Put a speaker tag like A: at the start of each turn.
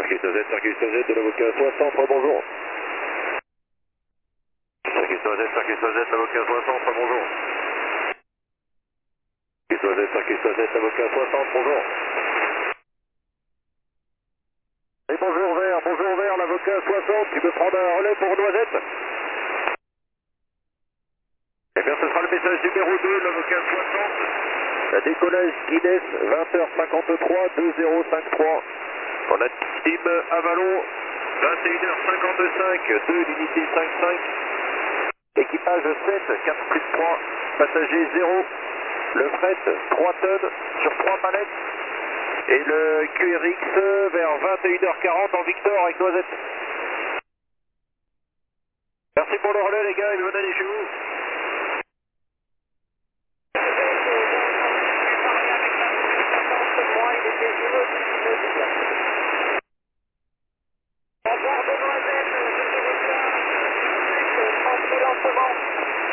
A: Circuit Z de l'avocat 60, bonjour. Circuit Z, l'avocat 60, bonjour. Circuit Z, l'avocat 60, bonjour. Et bonjour Vert, l'avocat 60, tu peux prendre un relais pour Noisette? Eh bien ce sera le message numéro 2, l'avocat 60. La décollage Guinness, 20h53, 2053. On a team Avalon, 21h55, 2 l'unité 55. Équipage 7, 4 plus 3, passager 0. Le fret, 3 tonnes sur 3 palettes. Et le QRX vers 21h40 en Victor avec Noisette. Merci pour le relais les gars, et bonne année chez vous. Bonjour de Noisette, je suis tranquille en ce moment.